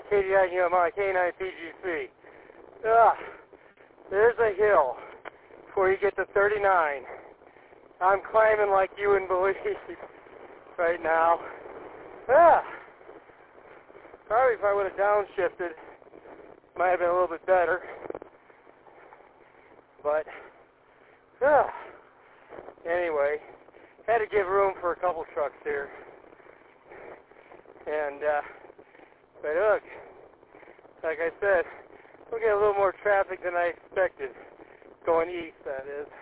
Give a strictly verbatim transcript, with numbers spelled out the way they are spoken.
K D I U M I, K nine P G C. Ah, there's a hill before you get to thirty-nine. I'm climbing like you wouldn't believe right now. Ah, probably if I would have downshifted, might have been a little bit better. But, ah, anyway, had to give room for a couple trucks here. And, uh, but look, like I said, we'll get a little more traffic than I expected, going east, that is.